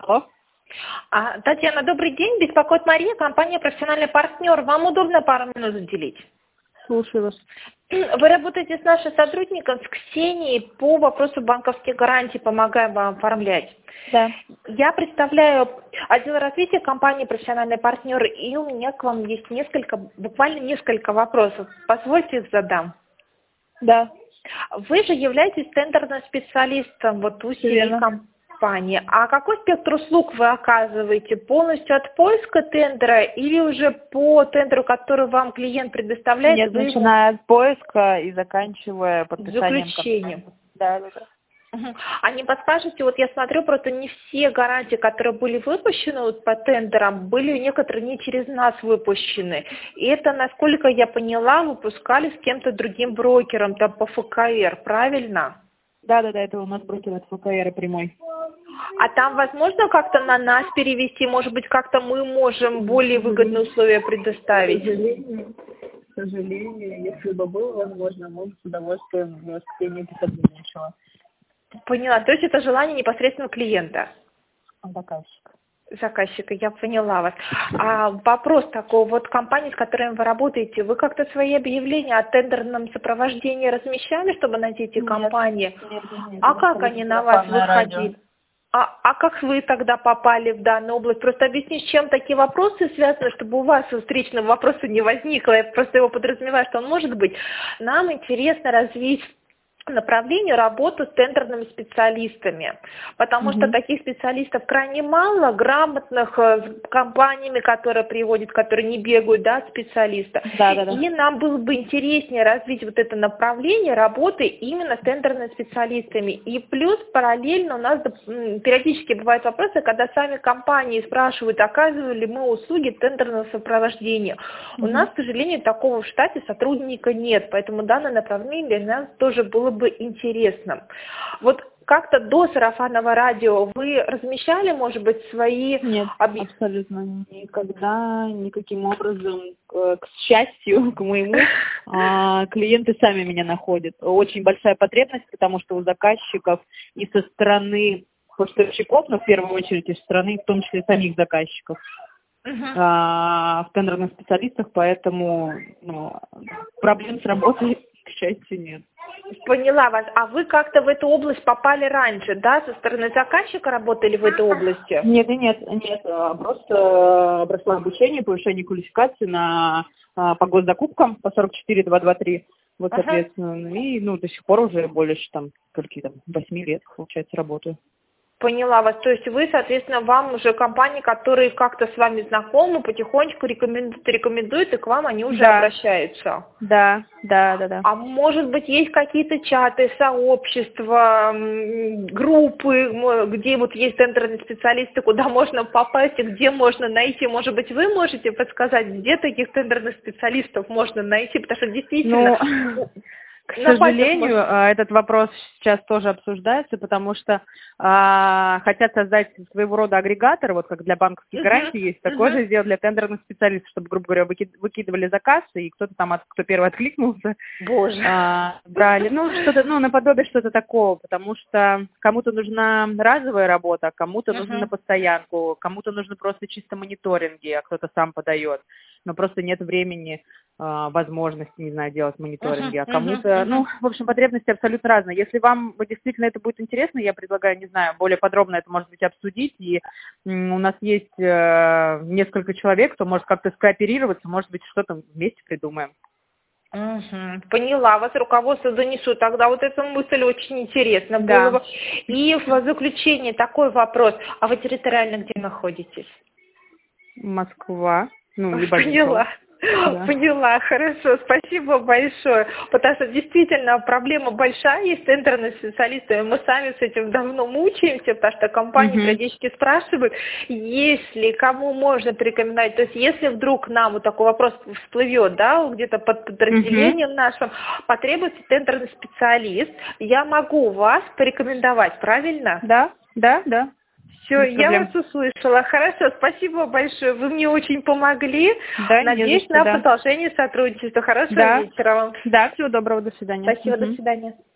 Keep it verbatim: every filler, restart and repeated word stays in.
Алло. А, Татьяна, добрый день. Беспокоит Мария, компания «Профессиональный партнер». Вам удобно пару минут уделить? Слушаю вас. Вы работаете с нашим сотрудником, с Ксенией, по вопросу банковских гарантий, помогаем вам оформлять. Да. Я представляю отдел развития компании «Профессиональный партнер», и у меня к вам есть несколько, буквально несколько вопросов. Позвольте их задам. Да. Вы же являетесь тендерным специалистом вот у семи компаний. А какой спектр услуг вы оказываете? Полностью от поиска тендера или уже по тендеру, который вам клиент предоставляет? Нет, вы начиная его... от поиска и заканчивая подписанием. Заключением. Да, да, да. Угу. А не подскажете, вот я смотрю, просто не все гарантии, которые были выпущены вот по тендерам, были некоторые не через нас выпущены. И это, насколько я поняла, выпускали с кем-то другим брокером, там по эф ка эр, правильно? Да, да, да, это у нас брокер от эф ка эр прямой. А там возможно как-то на нас перевести? Может быть, как-то мы можем более выгодные условия предоставить? К сожалению, к сожалению, если бы было возможно, мы бы с удовольствием в воскресенье сотрудничала. Поняла. То есть это желание непосредственно клиента? Заказчика. Заказчика, я поняла вас. А вопрос такой, вот компании, с которыми вы работаете, вы как-то свои объявления о тендерном сопровождении размещали, чтобы найти эти Нет, компании? Нет, нет, А как они на вас выходили? А, а как вы тогда попали в данную область? Просто объясни, с чем такие вопросы связаны, чтобы у вас встречного вопроса не возникло. Я просто его подразумеваю, что он может быть. Нам интересно развить направлению работу с тендерными специалистами, потому угу. что таких специалистов крайне мало, грамотных, с компаниями, которые приводят, которые не бегают, да, от специалиста. Да, да, да. И нам было бы интереснее развить вот это направление работы именно с тендерными специалистами. И плюс параллельно у нас периодически бывают вопросы, когда сами компании спрашивают, оказывали ли мы услуги тендерного сопровождения. Угу. У нас, к сожалению, такого в штате сотрудника нет, поэтому данное направление для нас тоже было бы интересно. Вот как-то до сарафанного радио вы размещали, может быть, свои... Нет, объ... абсолютно никогда, никаким образом, к, к счастью, к моему, клиенты сами меня находят. Очень большая потребность, потому что у заказчиков и со стороны поставщиков, но в первую очередь и со стороны, в том числе самих заказчиков, uh-huh. в тендерных специалистах, поэтому ну, проблем с работой, к счастью, нет. Поняла вас. А вы как-то в эту область попали раньше, да? Со стороны заказчика работали в этой области? Нет, нет, нет. Просто прошла обучение, повышение квалификации на, по госзакупкам по сорок четыре двести двадцать три. Вот, ага. Соответственно, и ну, до сих пор уже больше там, скольки там, восьми лет, получается, работаю. Поняла вас. То есть вы, соответственно, вам уже компании, которые как-то с вами знакомы, потихонечку рекомендуют, рекомендуют и к вам они уже да. обращаются. Да, да, да, да. А может быть, есть какие-то чаты, сообщества, группы, где вот есть тендерные специалисты, куда можно попасть и где можно найти? Может быть, вы можете подсказать, где таких тендерных специалистов можно найти? Потому что действительно... Ну... К сожалению, этот вопрос сейчас тоже обсуждается, потому что а, хотят создать своего рода агрегатор, вот как для банковских uh-huh. гарантий есть, такое uh-huh. же сделать для тендерных специалистов, чтобы, грубо говоря, выкидывали заказ, и кто-то там, кто первый откликнулся, Боже. А, брали. Ну, что-то, ну, наподобие что-то такого, потому что кому-то нужна разовая работа, кому-то uh-huh. нужно на постоянку, кому-то нужно просто чисто мониторинги, а кто-то сам подает, но просто нет времени, возможности, не знаю, делать мониторинги, uh-huh, а кому-то, uh-huh, uh-huh. ну, в общем, потребности абсолютно разные. Если вам действительно это будет интересно, я предлагаю, не знаю, более подробно это, может быть, обсудить, и м, у нас есть э, несколько человек, кто может как-то скооперироваться, может быть, что-то вместе придумаем. Угу. Поняла, вас руководство занесу. Тогда вот эта мысль очень интересна да. была. И в заключение такой вопрос. А вы территориально где находитесь? Москва. Ну, либо Поняла. Да. Поняла, хорошо, спасибо большое, потому что действительно проблема большая, есть тендерные специалисты, мы сами с этим давно мучаемся, потому что компании uh-huh. периодически спрашивают, если кому можно порекомендовать, то есть если вдруг нам вот такой вопрос всплывет, да, где-то под подразделением uh-huh. нашим, потребуется тендерный специалист, я могу вас порекомендовать, правильно? Да, да, да. Все, я вас услышала. Хорошо, спасибо большое. Вы мне очень помогли. Да, надеюсь что, на да. продолжение сотрудничества. Хорошего да. вечера вам. Да, всего доброго, до свидания. Спасибо, угу. до свидания.